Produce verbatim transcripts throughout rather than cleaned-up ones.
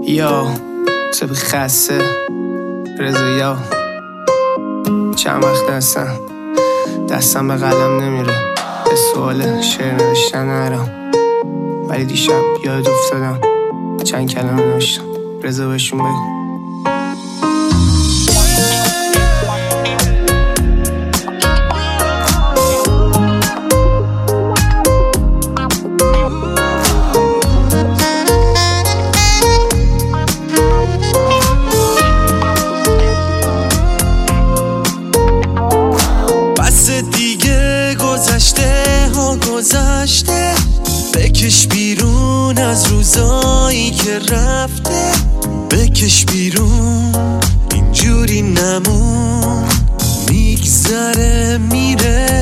یا سبی خسته رضا یا چند وقت هستم دستم به قلم نمیره، به سوال شعر نوشتن نرم، ولی دیشب یاد افتادم چند کلمه نوشتم. رضا بهشون بگو. دیگه گذشته ها گذشته، بکش بیرون از روزایی که رفته، بکش بیرون اینجوری نمون، میگذره میره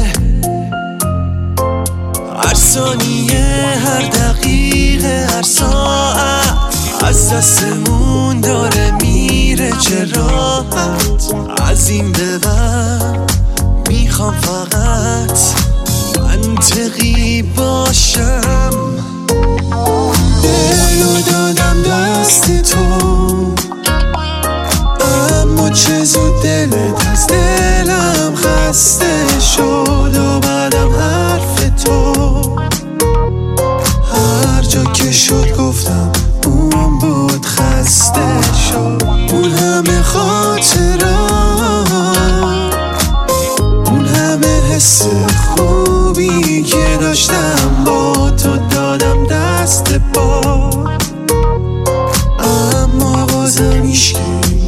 هر ثانیه هر دقیقه هر ساعت از دستمون داره میره، چه راحت از این به بعد میخوام فقط منطقی باشم. دلو دادم دست تو، اما چه زود دلت از دلم خسته شد و بعدم حرف تو هر جا که شد گفتم اون بود خسته شد. اون همه خاطرات، حس خوبی که داشتم با تو دادم دست پا، اما بازم ایشکی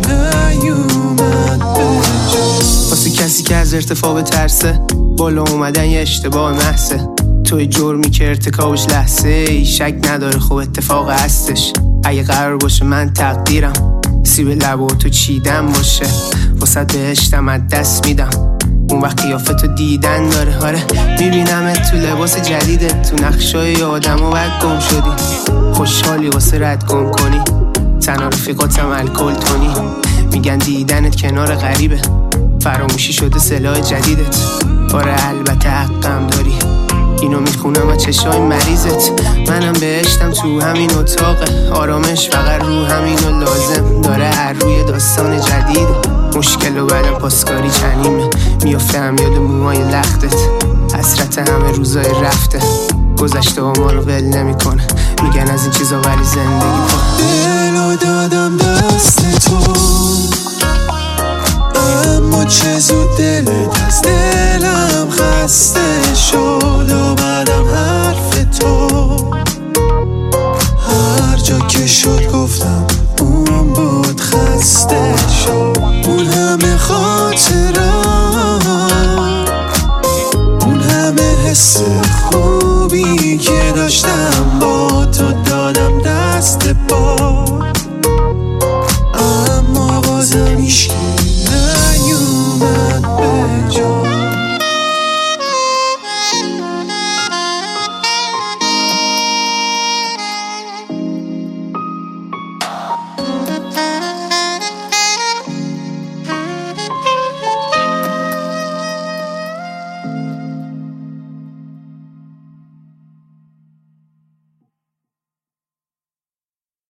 نیومد به جا. واسه کسی که از ارتفاع به ترسه، بالا اومدن یه اشتباه محضه، توی جرمی که ارتکابش لحظه ای شک نداره خب اتفاق هستش. اگه قرار باشه من تقدیرم سیب لبو تو چیدم باشه، واسه بهشتم از دست میدم اون وقت قیافتو دیدن داره. آره میبینمت تو لباس جدیدت، تو نقشای آدم و بعد گم شدی، خوشحالی واسه رد گم کنی، تنها رفیقاتم الکل تونی، میگن دیدنت کنار غریبه، فراموشی شده سلاح جدیدت. آره البته حقم داری، اینو میخونم از چشای مریضت، منم بهشتم تو همین اتاقه، آرامش فقط رو همینو لازم داره، هر روی داستان جدیده، مشکل و بعدم پاسکاری چنیمه، میافتم یاد موهای لختت، حسرت همه روزای رفته، گذشته و ما رو ول نمی کنه، میگن از این چیزا ولی زندگی کن. دلو دادم دست تو، اما چه زود دلت از دلم خسته شد و بعدم حرف تو هر جا که شد گفتم اون بود خسته شد. اون همه خاطرات، اون همه حس خوبی که داشتم با